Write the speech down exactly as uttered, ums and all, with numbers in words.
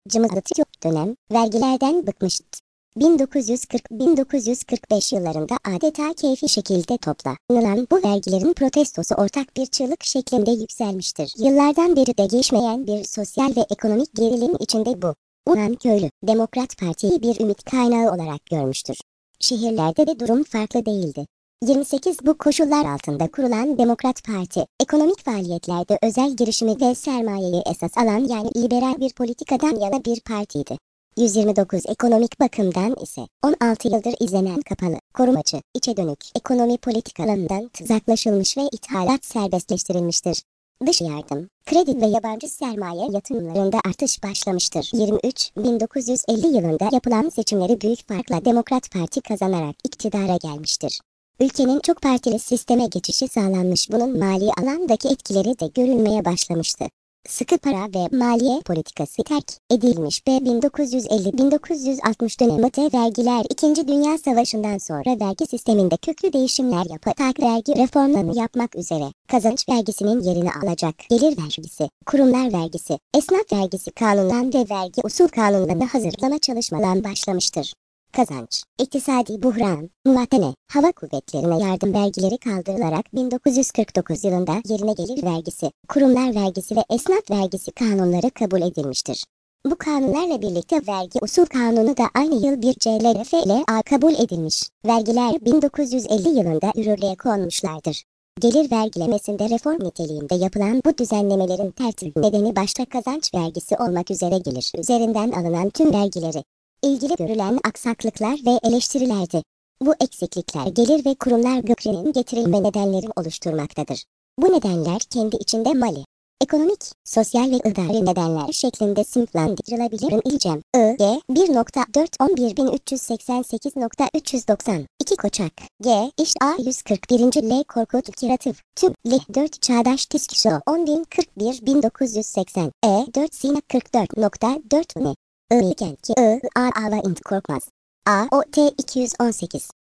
cımıtıcı dönem, vergilerden bıkmıştı. bin dokuz yüz kırk - bin dokuz yüz kırk beş yıllarında adeta keyfi şekilde toplanılan bu vergilerin protestosu ortak bir çığlık şeklinde yükselmiştir. Yıllardan beri de geçmeyen bir sosyal ve ekonomik gerilim içinde bu Wuhan köylü, Demokrat Parti'yi bir ümit kaynağı olarak görmüştür. Şehirlerde de durum farklı değildi. yirmi sekiz Bu koşullar altında kurulan Demokrat Parti, ekonomik faaliyetlerde özel girişimi ve sermayeyi esas alan yani liberal bir politikadan yana bir partiydi. yüz yirmi dokuz Ekonomik bakımdan ise on altı yıldır izlenen kapalı, korumacı, içe dönük ekonomi politikalarından uzaklaşılmış ve ithalat serbestleştirilmiştir. Dış yardım, kredi ve yabancı sermaye yatırımlarında artış başlamıştır. yirmi üç bin dokuz yüz elli yılında yapılan seçimleri büyük farkla Demokrat Parti kazanarak iktidara gelmiştir. Ülkenin çok partili sisteme geçişi sağlanmış, bunun mali alandaki etkileri de görülmeye başlamıştı. Sıkı para ve maliye politikası terk edilmiş ve bin dokuz yüz elli - bin dokuz yüz altmış döneminde vergiler İkinci Dünya Savaşı'ndan sonra vergi sisteminde köklü değişimler yaparak vergi reformlarını yapmak üzere kazanç vergisinin yerini alacak gelir vergisi, kurumlar vergisi, esnaf vergisi kanundan ve vergi usul kanunlarını hazırlama çalışmaları başlamıştır. Kazanç, iktisadi buhran, muvatene, hava kuvvetlerine yardım vergileri kaldırılarak bin dokuz yüz kırk dokuz yılında yerine gelir vergisi, kurumlar vergisi ve esnaf vergisi kanunları kabul edilmiştir. Bu kanunlarla birlikte vergi usul kanunu da aynı yıl bir C L F ile kabul edilmiş. Vergiler bin dokuz yüz elli yılında yürürlüğe konmuşlardır. Gelir vergilemesinde reform niteliğinde yapılan bu düzenlemelerin tertip nedeni başta kazanç vergisi olmak üzere gelir üzerinden alınan tüm vergileri ilgili görülen aksaklıklar ve eleştirilerdi. Bu eksiklikler gelir ve kurumlar göklerinin getirilme nedenleri oluşturmaktadır. Bu nedenler kendi içinde mali, ekonomik, sosyal ve idari nedenler şeklinde sınıflandırılabilir. İlcem, I, G, bir nokta dört on bir bin üç yüz seksen sekiz nokta üç yüz doksan iki Koçak, G, İş A yüz kırk bir L Korkut Kiratıv, Tüm, L dört Çağdaş Tiskişo on bin kırk bir bin dokuz yüz seksen, E dört Sina kırk dört nokta dört N I Kent, I, A, Ava Int Korkmaz, A, O, T iki yüz on sekiz